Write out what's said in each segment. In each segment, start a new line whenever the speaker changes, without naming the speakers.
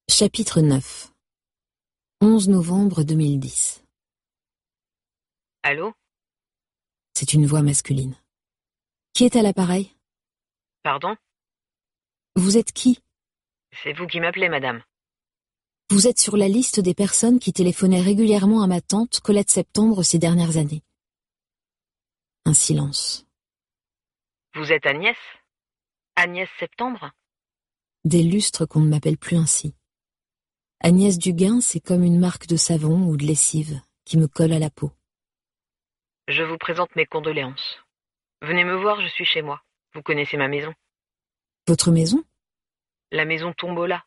Chapitre 9. 11 novembre 2010.
Allô?
C'est une voix masculine. Qui est à l'appareil?
Pardon?
Vous êtes qui?
C'est vous qui m'appelez, madame.
Vous êtes sur la liste des personnes qui téléphonaient régulièrement à ma tante, Colette Septembre, ces dernières années. Un silence.
Vous êtes Agnès? Agnès Septembre?
Des lustres qu'on ne m'appelle plus ainsi. Agnès Duguin, c'est comme une marque de savon ou de lessive qui me colle à la peau.
Je vous présente mes condoléances. Venez me voir, je suis chez moi. Vous connaissez ma maison?
Votre maison?
La maison Tombola.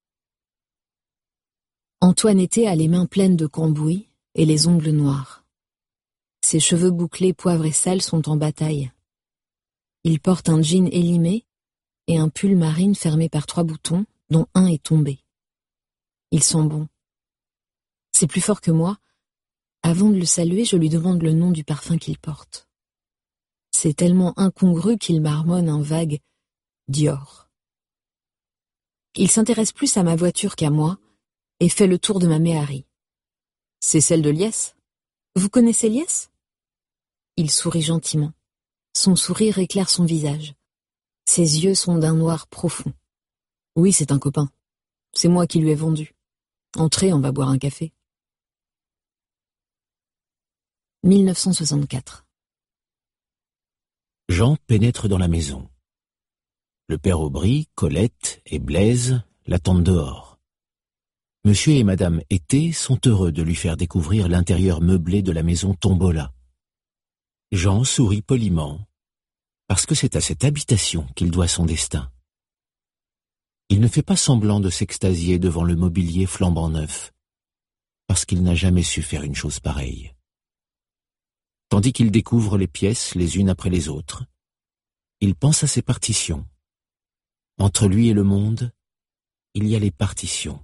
Antoine Été a les mains pleines de cambouis et les ongles noirs. Ses cheveux bouclés poivre et sel sont en bataille. Il porte un jean élimé et un pull marine fermé par 3 boutons, dont un est tombé. Il sent bon. C'est plus fort que moi. Avant de le saluer, je lui demande le nom du parfum qu'il porte. C'est tellement incongru qu'il marmonne un vague Dior. Il s'intéresse plus à ma voiture qu'à moi et fait le tour de ma Méhari. C'est celle de Liès? Vous connaissez Liès? Il sourit gentiment. Son sourire éclaire son visage. Ses yeux sont d'un noir profond. Oui, c'est un copain. C'est moi qui lui ai vendu. Entrez, on va boire un café. 1964.
Jean pénètre dans la maison. Le père Aubry, Colette et Blaise l'attendent dehors. Monsieur et madame Été sont heureux de lui faire découvrir l'intérieur meublé de la maison Tombola. Jean sourit poliment, parce que c'est à cette habitation qu'il doit son destin. Il ne fait pas semblant de s'extasier devant le mobilier flambant neuf, parce qu'il n'a jamais su faire une chose pareille. Tandis qu'il découvre les pièces les unes après les autres, il pense à ses partitions. Entre lui et le monde, il y a les partitions.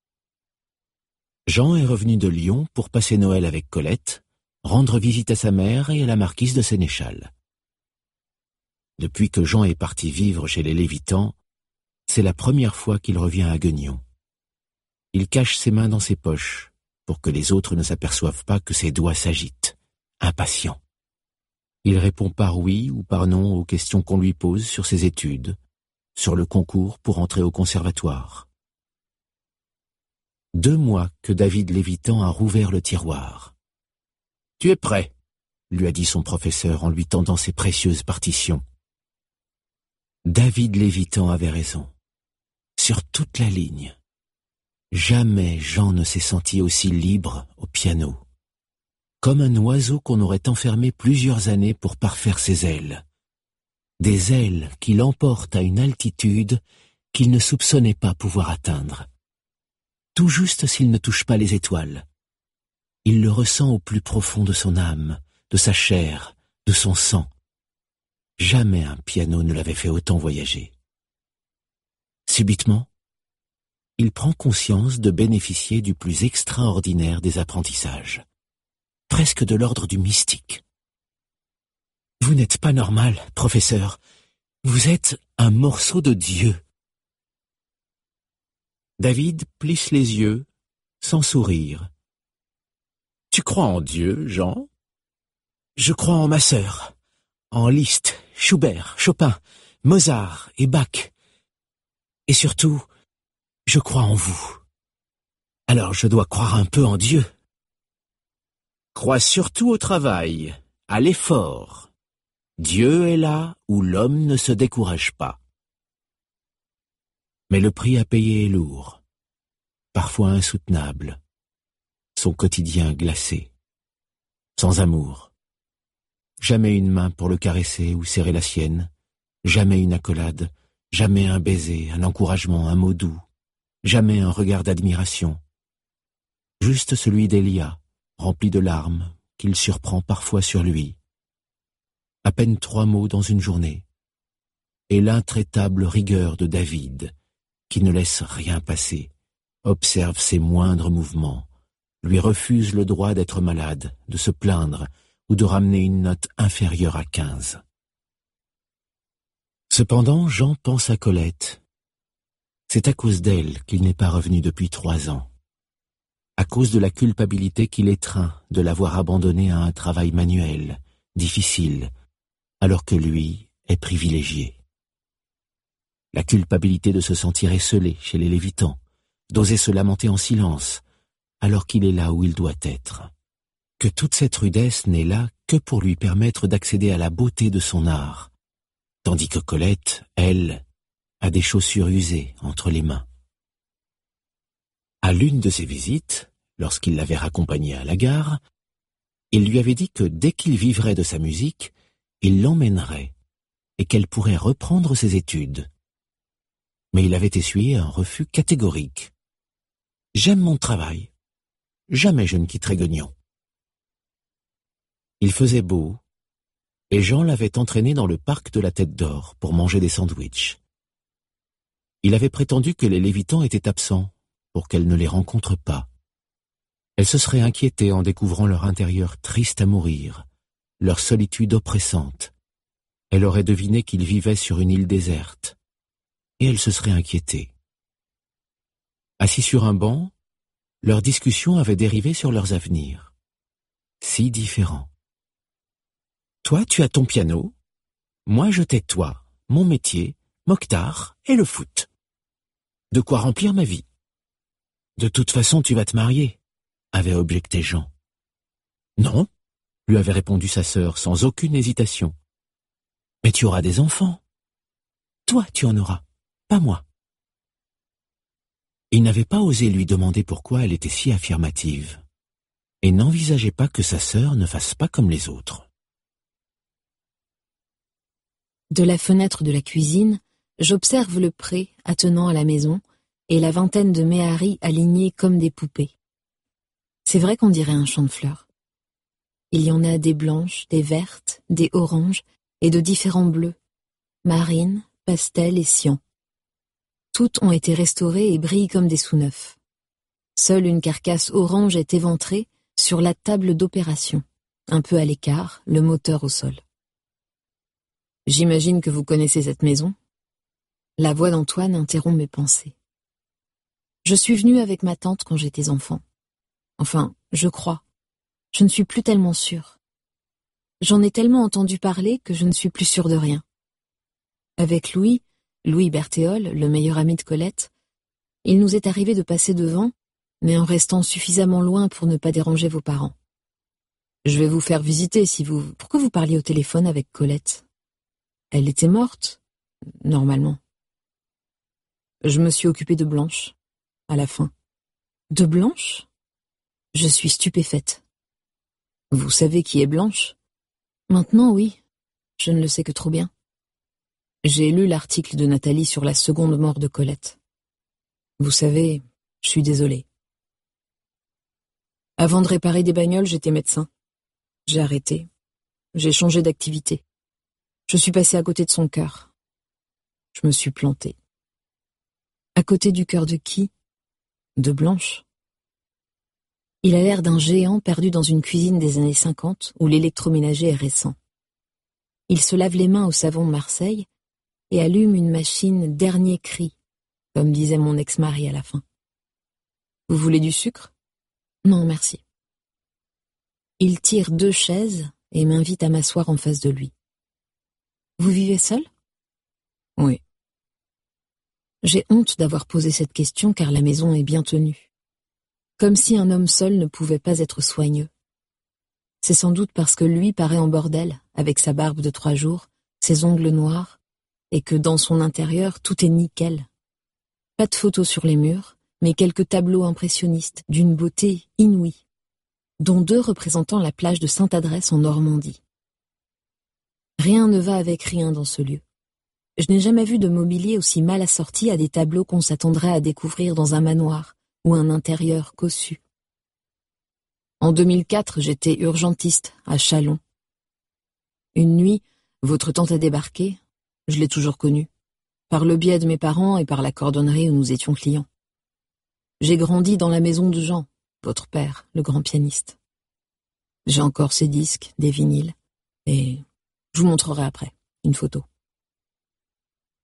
Jean est revenu de Lyon pour passer Noël avec Colette, rendre visite à sa mère et à la marquise de Sénéchal. Depuis que Jean est parti vivre chez les Lévitans, c'est la première fois qu'il revient à Guignon. Il cache ses mains dans ses poches pour que les autres ne s'aperçoivent pas que ses doigts s'agitent, impatients. Il répond par oui ou par non aux questions qu'on lui pose sur ses études, sur le concours pour entrer au conservatoire. 2 mois que David Lévitan a rouvert le tiroir. « Tu es prêt ?» lui a dit son professeur en lui tendant ses précieuses partitions. David Lévitan avait raison. Sur toute la ligne. Jamais Jean ne s'est senti aussi libre au piano. Comme un oiseau qu'on aurait enfermé plusieurs années pour parfaire ses ailes. Des ailes qui l'emportent à une altitude qu'il ne soupçonnait pas pouvoir atteindre. Tout juste s'il ne touche pas les étoiles. Il le ressent au plus profond de son âme, de sa chair, de son sang. Jamais un piano ne l'avait fait autant voyager. Subitement, il prend conscience de bénéficier du plus extraordinaire des apprentissages, presque de l'ordre du mystique. « Vous n'êtes pas normal, professeur. Vous êtes un morceau de Dieu. » David plisse les yeux, sans sourire. « Tu crois en Dieu, Jean? »« Je crois en ma sœur, en Liszt, Schubert, Chopin, Mozart et Bach. Et surtout, je crois en vous. Alors je dois croire un peu en Dieu. »« Crois surtout au travail, à l'effort. Dieu est là où l'homme ne se décourage pas. » Mais le prix à payer est lourd, parfois insoutenable. Son quotidien glacé, sans amour. Jamais une main pour le caresser ou serrer la sienne, jamais une accolade, jamais un baiser, un encouragement, un mot doux, jamais un regard d'admiration. Juste celui d'Elia, rempli de larmes, qu'il surprend parfois sur lui. À peine 3 mots dans une journée. Et l'intraitable rigueur de David, qui ne laisse rien passer, observe ses moindres mouvements, lui refuse le droit d'être malade, de se plaindre ou de ramener une note inférieure à 15. Cependant, Jean pense à Colette. C'est à cause d'elle qu'il n'est pas revenu depuis 3 ans. À cause de la culpabilité qui l'étreint de l'avoir abandonné à un travail manuel, difficile, alors que lui est privilégié. La culpabilité de se sentir esseulé chez les Lévitans, d'oser se lamenter en silence, alors qu'il est là où il doit être. Que toute cette rudesse n'est là que pour lui permettre d'accéder à la beauté de son art, tandis que Colette, elle, a des chaussures usées entre les mains. À l'une de ses visites, lorsqu'il l'avait raccompagnée à la gare, il lui avait dit que dès qu'il vivrait de sa musique, il l'emmènerait et qu'elle pourrait reprendre ses études. Mais il avait essuyé un refus catégorique. « J'aime mon travail. Jamais je ne quitterai Guignon. » Il faisait beau, et Jean l'avait entraîné dans le parc de la Tête d'Or pour manger des sandwichs. Il avait prétendu que les Lévitans étaient absents pour qu'elle ne les rencontre pas. Elle se serait inquiétée en découvrant leur intérieur triste à mourir, leur solitude oppressante. Elle aurait deviné qu'ils vivaient sur une île déserte, et elle se serait inquiétée. Assis sur un banc, leur discussion avait dérivé sur leurs avenirs. Si différents. Toi, tu as ton piano, moi je t'ai toi, mon métier, Mokhtar et le foot. De quoi remplir ma vie. De toute façon, tu vas te marier, avait objecté Jean. Non, lui avait répondu sa sœur sans aucune hésitation. Mais tu auras des enfants. Toi, tu en auras, pas moi. Il n'avait pas osé lui demander pourquoi elle était si affirmative, et n'envisageait pas que sa sœur ne fasse pas comme les autres.
De la fenêtre de la cuisine, j'observe le pré attenant à la maison et la vingtaine de méharis alignés comme des poupées. C'est vrai qu'on dirait un champ de fleurs. Il y en a des blanches, des vertes, des oranges et de différents bleus, marines, pastel et cyan. Toutes ont été restaurées et brillent comme des sous-neufs. Seule une carcasse orange est éventrée sur la table d'opération, un peu à l'écart, le moteur au sol. J'imagine que vous connaissez cette maison. La voix d'Antoine interrompt mes pensées. Je suis venue avec ma tante quand j'étais enfant. Enfin, je crois. Je ne suis plus tellement sûre. J'en ai tellement entendu parler que je ne suis plus sûre de rien. Avec Louis Berthéol, le meilleur ami de Colette, il nous est arrivé de passer devant, mais en restant suffisamment loin pour ne pas déranger vos parents. Je vais vous faire visiter si vous... Pourquoi vous parliez au téléphone avec Colette? Elle était morte, normalement. Je me suis occupée de Blanche, à la fin. De Blanche? Je suis stupéfaite. Vous savez qui est Blanche? Maintenant, oui. Je ne le sais que trop bien. J'ai lu l'article de Nathalie sur la seconde mort de Colette. Vous savez, je suis désolée. Avant de réparer des bagnoles, j'étais médecin. J'ai arrêté. J'ai changé d'activité. Je suis passée à côté de son cœur. Je me suis plantée. À côté du cœur de qui? De Blanche. Il a l'air d'un géant perdu dans une cuisine des années 50 où l'électroménager est récent. Il se lave les mains au savon de Marseille et allume une machine dernier cri, comme disait mon ex-mari à la fin. Vous voulez du sucre? Non, merci. Il tire 2 chaises et m'invite à m'asseoir en face de lui. Vous vivez seul? Oui. J'ai honte d'avoir posé cette question car la maison est bien tenue. Comme si un homme seul ne pouvait pas être soigneux. C'est sans doute parce que lui paraît en bordel, avec sa barbe de 3 jours, ses ongles noirs, et que dans son intérieur tout est nickel. Pas de photos sur les murs, mais quelques tableaux impressionnistes d'une beauté inouïe, dont 2 représentant la plage de Sainte-Adresse en Normandie. Rien ne va avec rien dans ce lieu. Je n'ai jamais vu de mobilier aussi mal assorti à des tableaux qu'on s'attendrait à découvrir dans un manoir ou un intérieur cossu. En 2004, j'étais urgentiste à Châlons. Une nuit, votre tante a débarqué, je l'ai toujours connue, par le biais de mes parents et par la cordonnerie où nous étions clients. J'ai grandi dans la maison de Jean, votre père, le grand pianiste. J'ai encore ses disques, des vinyles, et je vous montrerai après, une photo.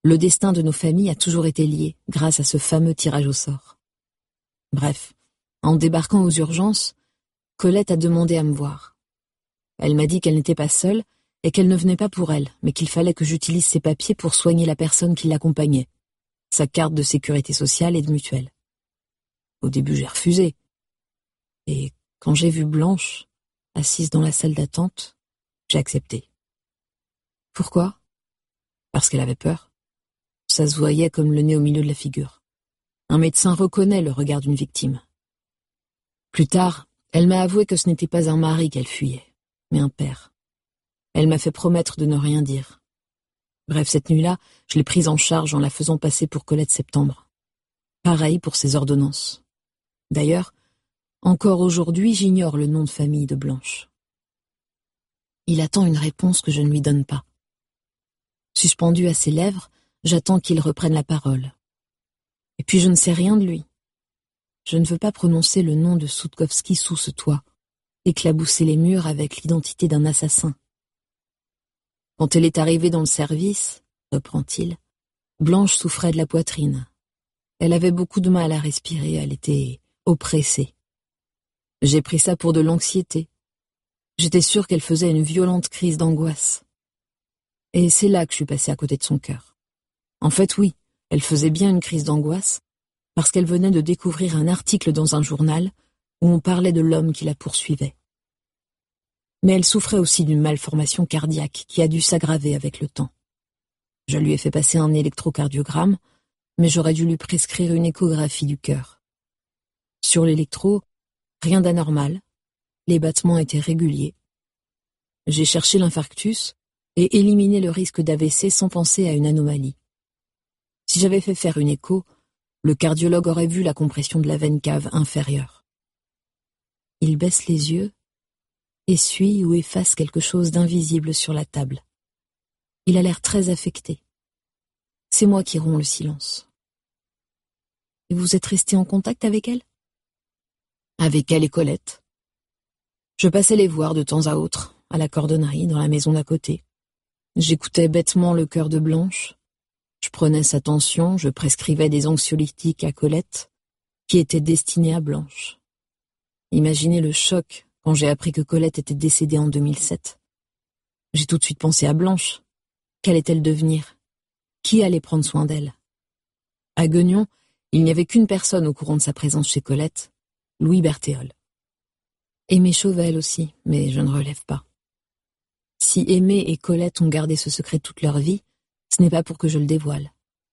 Le destin de nos familles a toujours été lié grâce à ce fameux tirage au sort. Bref, en débarquant aux urgences, Colette a demandé à me voir. Elle m'a dit qu'elle n'était pas seule et qu'elle ne venait pas pour elle, mais qu'il fallait que j'utilise ses papiers pour soigner la personne qui l'accompagnait, sa carte de sécurité sociale et de mutuelle. Au début, j'ai refusé. Et quand j'ai vu Blanche, assise dans la salle d'attente, j'ai accepté. Pourquoi ? Parce qu'elle avait peur. Ça se voyait comme le nez au milieu de la figure. Un médecin reconnaît le regard d'une victime. Plus tard, elle m'a avoué que ce n'était pas un mari qu'elle fuyait, mais un père. Elle m'a fait promettre de ne rien dire. Bref, cette nuit-là, je l'ai prise en charge en la faisant passer pour Colette Septembre. Pareil pour ses ordonnances. D'ailleurs, encore aujourd'hui, j'ignore le nom de famille de Blanche. Il attend une réponse que je ne lui donne pas. Suspendu à ses lèvres, j'attends qu'il reprenne la parole. Et puis je ne sais rien de lui. Je ne veux pas prononcer le nom de Soutkowski sous ce toit, éclabousser les murs avec l'identité d'un assassin. Quand elle est arrivée dans le service, reprend-il, Blanche souffrait de la poitrine. Elle avait beaucoup de mal à respirer, elle était oppressée. J'ai pris ça pour de l'anxiété. J'étais sûre qu'elle faisait une violente crise d'angoisse. Et c'est là que je suis passée à côté de son cœur. En fait, oui, elle faisait bien une crise d'angoisse, parce qu'elle venait de découvrir un article dans un journal où on parlait de l'homme qui la poursuivait. Mais elle souffrait aussi d'une malformation cardiaque qui a dû s'aggraver avec le temps. Je lui ai fait passer un électrocardiogramme, mais j'aurais dû lui prescrire une échographie du cœur. Sur l'électro, rien d'anormal, les battements étaient réguliers. J'ai cherché l'infarctus et éliminé le risque d'AVC sans penser à une anomalie. Si j'avais fait faire une écho, le cardiologue aurait vu la compression de la veine cave inférieure. Il baisse les yeux, essuie ou efface quelque chose d'invisible sur la table. Il a l'air très affecté. C'est moi qui romps le silence. Et vous êtes resté en contact avec elle ? Avec elle et Colette. Je passais les voir de temps à autre, à la cordonnerie, dans la maison d'à côté. J'écoutais bêtement le cœur de Blanche. Je prenais sa tension, je prescrivais des anxiolytiques à Colette, qui étaient destinés à Blanche. Imaginez le choc quand j'ai appris que Colette était décédée en 2007. J'ai tout de suite pensé à Blanche. Qu'allait-elle devenir ? Qui allait prendre soin d'elle ? À Guignon, il n'y avait qu'une personne au courant de sa présence chez Colette, Louis Berthéol. Aimé Chauvel aussi, mais je ne relève pas. Si Aimé et Colette ont gardé ce secret toute leur vie, ce n'est pas pour que je le dévoile.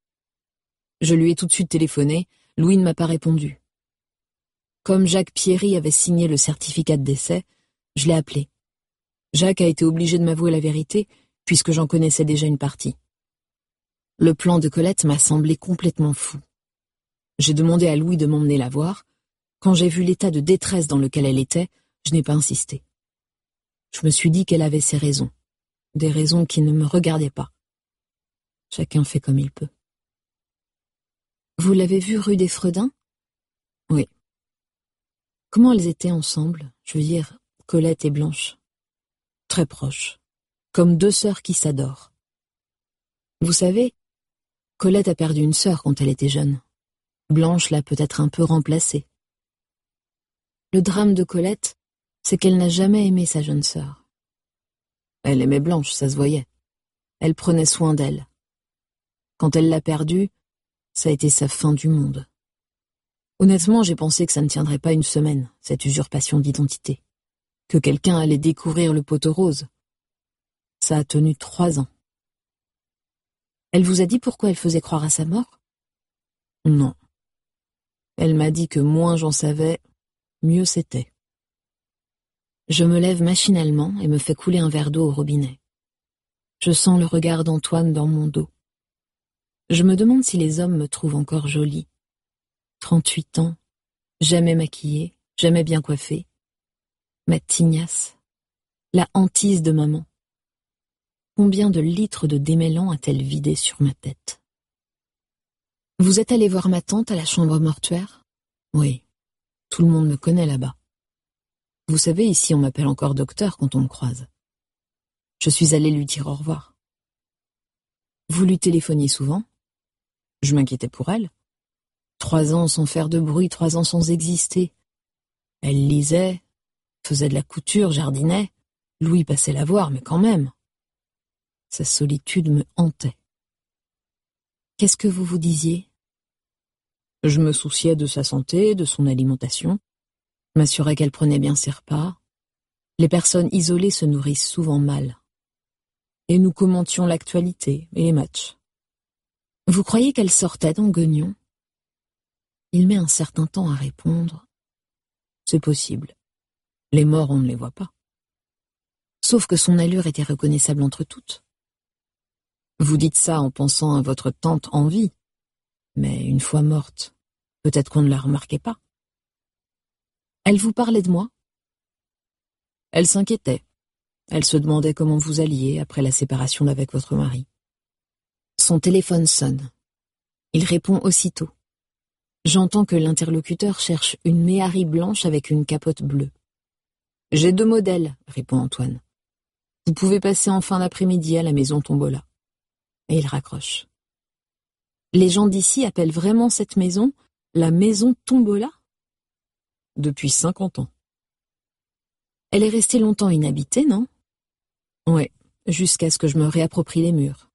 Je lui ai tout de suite téléphoné, Louis ne m'a pas répondu. Comme Jacques Pierry avait signé le certificat de décès, je l'ai appelé. Jacques a été obligé de m'avouer la vérité, puisque j'en connaissais déjà une partie. Le plan de Colette m'a semblé complètement fou. J'ai demandé à Louis de m'emmener la voir. Quand j'ai vu l'état de détresse dans lequel elle était, je n'ai pas insisté. Je me suis dit qu'elle avait ses raisons, des raisons qui ne me regardaient pas. Chacun fait comme il peut. Vous l'avez vue rue des Fredins ? Oui. Comment elles étaient ensemble, je veux dire, Colette et Blanche ? Très proches, comme deux sœurs qui s'adorent. Vous savez, Colette a perdu une sœur quand elle était jeune. Blanche l'a peut-être un peu remplacée. Le drame de Colette, c'est qu'elle n'a jamais aimé sa jeune sœur. Elle aimait Blanche, ça se voyait. Elle prenait soin d'elle. Quand elle l'a perdue, ça a été sa fin du monde. Honnêtement, j'ai pensé que ça ne tiendrait pas une semaine, cette usurpation d'identité. Que quelqu'un allait découvrir le poteau rose. Ça a tenu 3 ans. Elle vous a dit pourquoi elle faisait croire à sa mort ? Non. Elle m'a dit que moins j'en savais, mieux c'était. Je me lève machinalement et me fais couler un verre d'eau au robinet. Je sens le regard d'Antoine dans mon dos. Je me demande si les hommes me trouvent encore jolie. 38 ans, jamais maquillée, jamais bien coiffée. Ma tignasse, la hantise de maman. Combien de litres de démêlant a-t-elle vidé sur ma tête ? Vous êtes allé voir ma tante à la chambre mortuaire ? Oui, tout le monde me connaît là-bas. Vous savez, ici on m'appelle encore docteur quand on me croise. Je suis allée lui dire au revoir. Vous lui téléphoniez souvent? Je m'inquiétais pour elle. 3 ans sans faire de bruit, 3 ans sans exister. Elle lisait, faisait de la couture, jardinait. Louis passait la voir, mais quand même. Sa solitude me hantait. Qu'est-ce que vous vous disiez? Je me souciais de sa santé, de son alimentation, m'assurais qu'elle prenait bien ses repas. Les personnes isolées se nourrissent souvent mal. Et nous commentions l'actualité et les matchs. Vous croyez qu'elle sortait dans Guignon? Il met un certain temps à répondre. C'est possible. Les morts, on ne les voit pas. Sauf que son allure était reconnaissable entre toutes. Vous dites ça en pensant à votre tante en vie, mais une fois morte, peut-être qu'on ne la remarquait pas. Elle vous parlait de moi? Elle s'inquiétait. Elle se demandait comment vous alliez après la séparation d'avec votre mari. Son téléphone sonne. Il répond aussitôt. J'entends que l'interlocuteur cherche une méhari blanche avec une capote bleue. « J'ai 2 modèles, répond Antoine. Vous pouvez passer en fin d'après-midi à la maison Tombola. » Et il raccroche. Les gens d'ici appellent vraiment cette maison la maison Tombola? Depuis 50 ans. Elle est restée longtemps inhabitée, non? Ouais, jusqu'à ce que je me réapproprie les murs.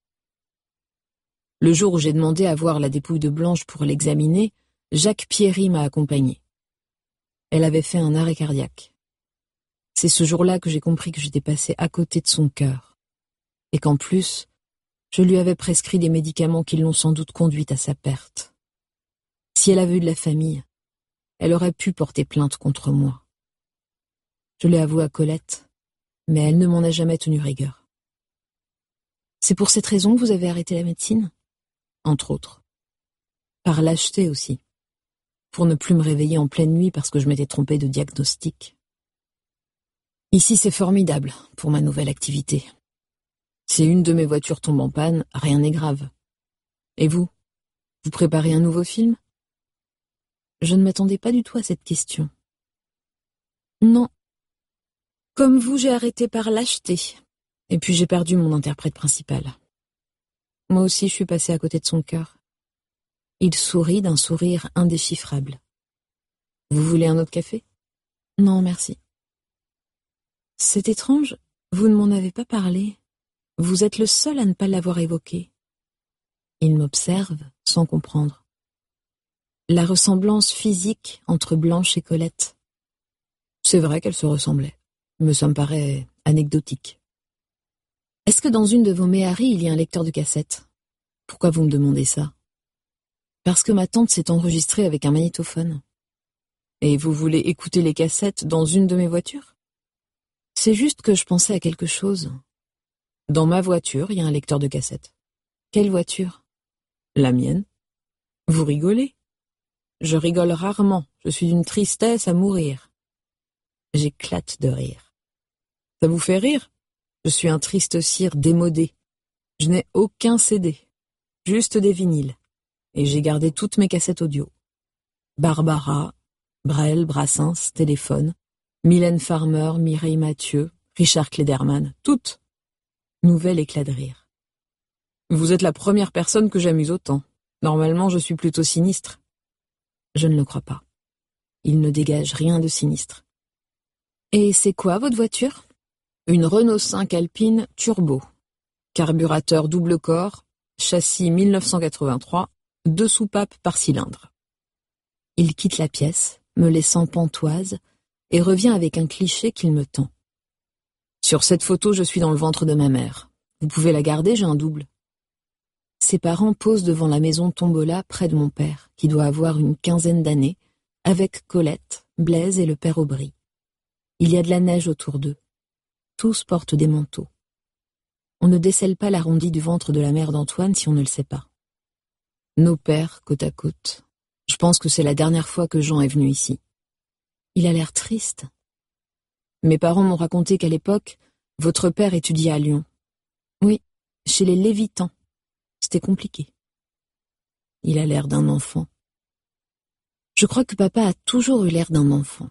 Le jour où j'ai demandé à voir la dépouille de Blanche pour l'examiner, Jacques Pierry m'a accompagnée. Elle avait fait un arrêt cardiaque. C'est ce jour-là que j'ai compris que j'étais passé à côté de son cœur. Et qu'en plus, je lui avais prescrit des médicaments qui l'ont sans doute conduite à sa perte. Si elle avait eu de la famille, elle aurait pu porter plainte contre moi. Je l'ai avoué à Colette, mais elle ne m'en a jamais tenu rigueur. C'est pour cette raison que vous avez arrêté la médecine? Entre autres. Par lâcheté aussi. Pour ne plus me réveiller en pleine nuit parce que je m'étais trompée de diagnostic. Ici, c'est formidable pour ma nouvelle activité. Si une de mes voitures tombe en panne, rien n'est grave. Et vous? Vous préparez un nouveau film? Je ne m'attendais pas du tout à cette question. Non. Comme vous, j'ai arrêté par lâcheté. Et puis j'ai perdu mon interprète principal. Moi aussi, je suis passée à côté de son cœur. Il sourit d'un sourire indéchiffrable. Vous voulez un autre café? Non, merci. C'est étrange, vous ne m'en avez pas parlé. Vous êtes le seul à ne pas l'avoir évoqué. Il m'observe, sans comprendre. La ressemblance physique entre Blanche et Colette. C'est vrai qu'elles se ressemblaient, mais ça me paraît anecdotique. Est-ce que dans une de vos méharis, il y a un lecteur de cassettes? Pourquoi vous me demandez ça? Parce que ma tante s'est enregistrée avec un magnétophone. Et vous voulez écouter les cassettes dans une de mes voitures? C'est juste que je pensais à quelque chose. Dans ma voiture, il y a un lecteur de cassettes. Quelle voiture? La mienne. Vous rigolez? Je rigole rarement, je suis d'une tristesse à mourir. J'éclate de rire. Ça vous fait rire? Je suis un triste cire démodé. Je n'ai aucun CD, juste des vinyles. Et j'ai gardé toutes mes cassettes audio. Barbara, Brel, Brassens, Téléphone, Mylène Farmer, Mireille Mathieu, Richard Klederman, toutes. Nouvel éclat de rire. Vous êtes la première personne que j'amuse autant. Normalement, je suis plutôt sinistre. Je ne le crois pas. Il ne dégage rien de sinistre. Et c'est quoi votre voiture? Une Renault 5 Alpine Turbo. Carburateur double corps, châssis 1983, 2 soupapes par cylindre. Il quitte la pièce, me laissant pantoise, et revient avec un cliché qu'il me tend. Sur cette photo, je suis dans le ventre de ma mère. Vous pouvez la garder, j'ai un double. Ses parents posent devant la maison Tombola près de mon père, qui doit avoir une 15aine d'années, avec Colette, Blaise et le père Aubry. Il y a de la neige autour d'eux. Tous portent des manteaux. On ne décèle pas l'arrondi du ventre de la mère d'Antoine si on ne le sait pas. Nos pères, côte à côte. Je pense que c'est la dernière fois que Jean est venu ici. Il a l'air triste. Mes parents m'ont raconté qu'à l'époque, votre père étudiait à Lyon. Oui, chez les Lévitans. C'était compliqué. Il a l'air d'un enfant. Je crois que papa a toujours eu l'air d'un enfant.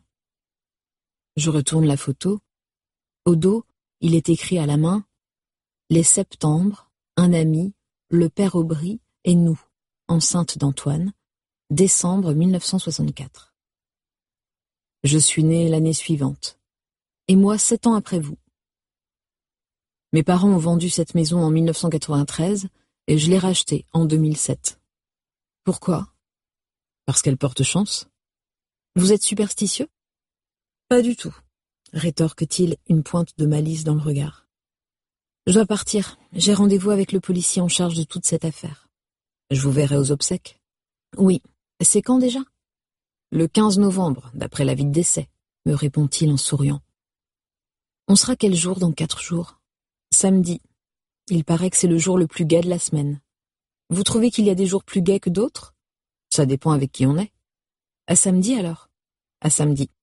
Je retourne la photo. Au dos, il est écrit à la main « Les septembre, un ami, Le père Aubry et nous, enceinte d'Antoine, décembre 1964. Je suis née l'année suivante, et moi 7 ans après vous. Mes parents ont vendu cette maison en 1993 et je l'ai rachetée en 2007. Pourquoi? Parce qu'elle porte chance. Vous êtes superstitieux? Pas du tout, rétorque-t-il, une pointe de malice dans le regard. Je dois partir, j'ai rendez-vous avec le policier en charge de toute cette affaire. Je vous verrai aux obsèques. Oui, c'est quand déjà? Le 15 novembre, d'après l'avis de décès, me répond-il en souriant. On sera quel jour dans 4 jours? Samedi. Il paraît que c'est le jour le plus gai de la semaine. Vous trouvez qu'il y a des jours plus gais que d'autres? Ça dépend avec qui on est. À samedi alors? À samedi.